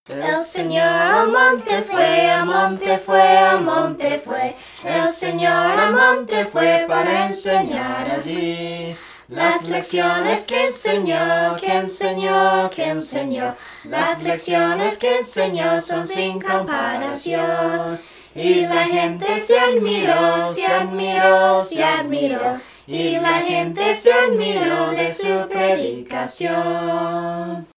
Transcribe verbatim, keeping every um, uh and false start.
El Señor al monte fue, al monte fue, al monte fue. El Señor al monte fue para enseñar allí. Las lecciones que enseñó, que enseñó, que enseñó. Las lecciones que enseñó son sin comparación. Y la gente se admiró, se admiró, se admiró. Y la gente se admiró de su predicación.